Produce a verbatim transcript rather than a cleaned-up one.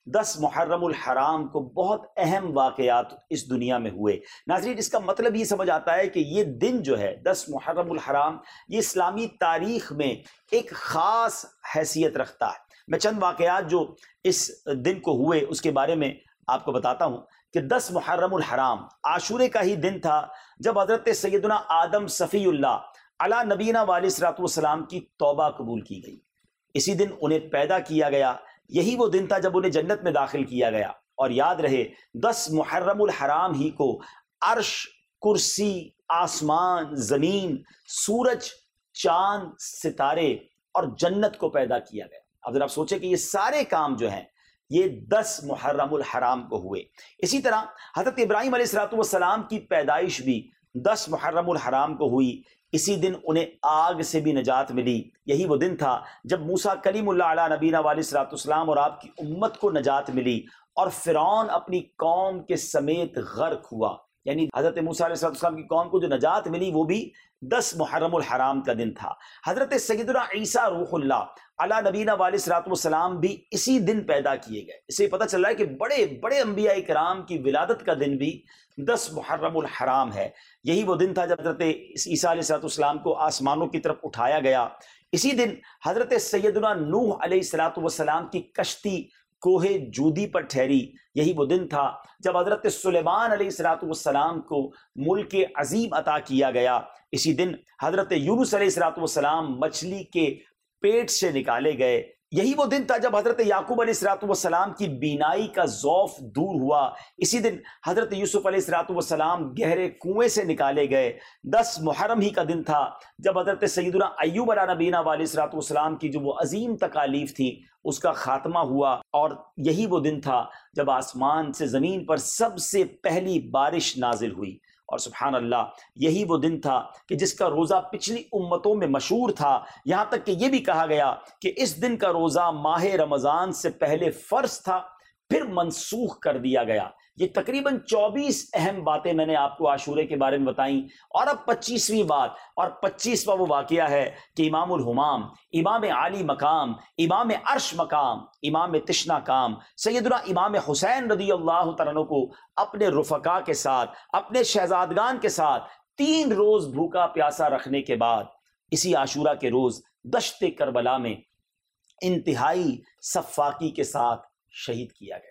دس محرم الحرام کو بہت اہم واقعات اس دنیا میں ہوئے۔ ناظرین، اس کا مطلب یہ سمجھ آتا ہے کہ یہ دن جو ہے دس محرم الحرام، یہ اسلامی تاریخ میں ایک خاص حیثیت رکھتا ہے۔ میں چند واقعات جو اس دن کو ہوئے اس کے بارے میں آپ کو بتاتا ہوں کہ دس محرم الحرام عاشورے کا ہی دن تھا جب حضرت سیدنا آدم صفی اللہ علی نبینا علیہ الصلوۃ والسلام کی توبہ قبول کی گئی۔ اسی دن انہیں پیدا کیا گیا، یہی وہ دن تھا جب انہیں جنت میں داخل کیا گیا۔ اور یاد رہے، دس محرم الحرام ہی کو عرش، کرسی، آسمان، زمین، سورج، چاند، ستارے اور جنت کو پیدا کیا گیا۔ اب ذرا آپ سوچیں کہ یہ سارے کام جو ہیں یہ دس محرم الحرام کو ہوئے۔ اسی طرح حضرت ابراہیم علیہ الصلوۃ والسلام کی پیدائش بھی دس محرم الحرام کو ہوئی۔ اسی دن انہیں آگ سے بھی نجات ملی۔ یہی وہ دن تھا جب موسیٰ کلیم اللہ علیہ نبینا علیہ الصلوۃ والسلام اور آپ کی امت کو نجات ملی اور فرعون اپنی قوم کے سمیت غرق ہوا۔ یعنی حضرت موسیٰ علیہ السلام کی قوم کو جو نجات ملی وہ بھی دس محرم الحرام کا دن تھا۔ حضرت سیدنا عیسیٰ روح اللہ علی نبینا علیہ الصلوۃ والسلام بھی اسی دن پیدا کیے گئے۔ اس سے پتہ چل رہا ہے کہ بڑے بڑے انبیاء کرام کی ولادت کا دن بھی دس محرم الحرام ہے۔ یہی وہ دن تھا جب حضرت عیسیٰ علیہ الصلوۃ والسلام کو آسمانوں کی طرف اٹھایا گیا۔ اسی دن حضرت سیدنا نوح علیہ الصلوۃ والسلام کی کشتی کوہ جودی پر ٹھہری۔ یہی وہ دن تھا جب حضرت سلیمان علیہ الصلوۃ والسلام کو ملک عظیم عطا کیا گیا۔ اسی دن حضرت یونس علیہ الصلوۃ والسلام مچھلی کے پیٹ سے نکالے گئے۔ یہی وہ دن تھا جب حضرت یعقوب علیہ الصلوۃ والسلام کی بینائی کا ضعف دور ہوا۔ اسی دن حضرت یوسف علیہ الصلوۃ والسلام گہرے کنویں سے نکالے گئے۔ دس محرم ہی کا دن تھا جب حضرت سیدنا ایوب علیہ نبینا علیہ الصلوۃ والسلام کی جو وہ عظیم تکالیف تھی اس کا خاتمہ ہوا۔ اور یہی وہ دن تھا جب آسمان سے زمین پر سب سے پہلی بارش نازل ہوئی۔ اور سبحان اللہ، یہی وہ دن تھا کہ جس کا روزہ پچھلی امتوں میں مشہور تھا، یہاں تک کہ یہ بھی کہا گیا کہ اس دن کا روزہ ماہ رمضان سے پہلے فرض تھا، پھر منسوخ کر دیا گیا۔ یہ تقریباً چوبیس اہم باتیں میں نے آپ کو عاشورے کے بارے میں بتائیں، اور اب پچیسویں بات اور پچیسواں وہ واقعہ ہے کہ امام الہمام، امام عالی مقام، امام عرش مقام، امام تشنا کام، سیدنا امام حسین رضی اللہ تعالیٰ عنہ کو اپنے رفقا کے ساتھ، اپنے شہزادگان کے ساتھ تین روز بھوکا پیاسا رکھنے کے بعد اسی عاشورہ کے روز دشت کربلا میں انتہائی سفاکی کے ساتھ شہید کیا گیا۔